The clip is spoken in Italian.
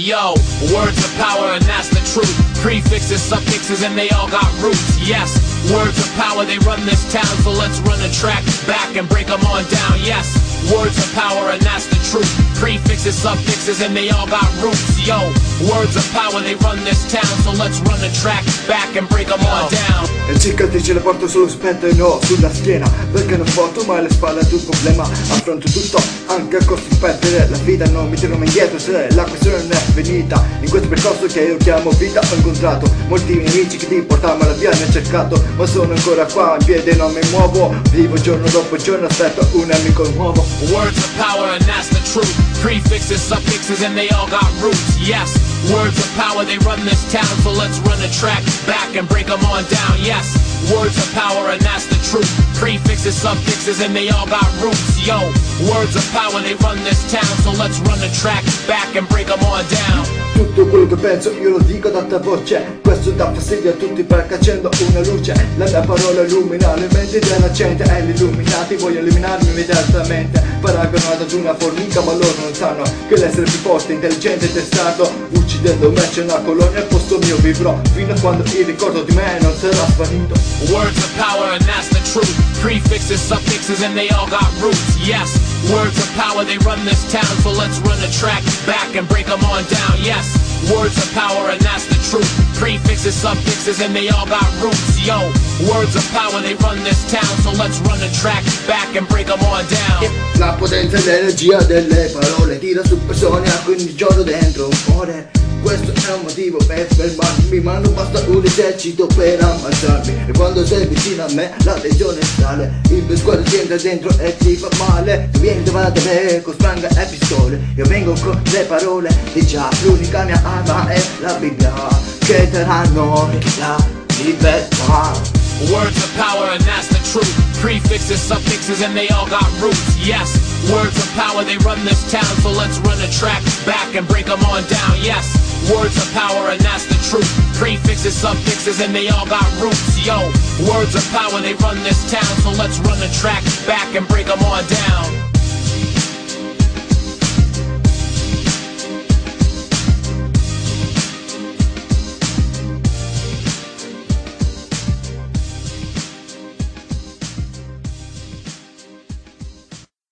Yo, words of power and that's the truth. Prefixes, suffixes, and they all got roots. Yes, words of power, they run this town. So let's run a track back and break them on down. Yes, words of power and that's the truth. Prefixes, suffixes, and they all got roots. Yo, words of power, they run this town. So let's run a track back and break them on down. E cicatrici le porto solo spento e no sulla schiena, perché non porto mai le spalle ad un problema. Affronto tutto anche a costo di perdere la vita. Non mi tiro mai indietro se la questione è finita. In questo percorso che io chiamo vita ho incontrato molti nemici che ti portavano via mi hanno cercato, ma sono ancora qua in piedi e non mi muovo. Vivo giorno dopo giorno, aspetto un amico nuovo. Words of power and that's the truth. Prefixes, suffixes, and they all got roots. Yes, words of power, they run this town. So let's run a track back and break them on down. Yes, words of power and that's the truth. Prefixes, suffixes, and they all got roots. Yo, words of power, they run this town. So let's run a track back and break them on down. Tutto quello che penso io lo dico ad alta voce. Questo dà fastidio a tutti perché accendo una luce. La mia parola illumina le menti della gente. E gli illuminati vogliono eliminarmi immediatamente. Paragonato ad una formica, ma loro non sanno che l'essere più forte, intelligente e testato. Uccidendo me c'è una colonia, al posto mio vivrò fino a quando il ricordo di me non sarà svanito. Words of power and that's the truth. Prefixes, suffixes, and they all got roots. Yes, words of power, they run this town. So let's run a track back and break them on down. Yes, words of power and that's the truth. Prefixes, suffixes, and they all got roots. Yo, words of power, they run this town. So let's run a track back and break them on down. La potenza e l'energia delle parole tira su persone a ogni giorno dentro un cuore. Questo è un motivo per fermarmi, ma non basta un esercito per ammazzarmi. E quando sei vicino a me la tensione sale, il tuo sguardo ti entra dentro e ti fa male. Tu vieni davanti a me con spranga e pistole, io vengo con le parole e già l'unica mia arma è la Bibbia che daranno la libertà. Words of power and that's the truth. Prefixes, suffixes, and they all got roots. Yes, words of power, they run this town. So let's run a track back and break them on down. Yes, words of power and that's the truth. Prefixes, suffixes, and they all got roots. Yo, words of power, they run this town. So let's run a track back and break them on down.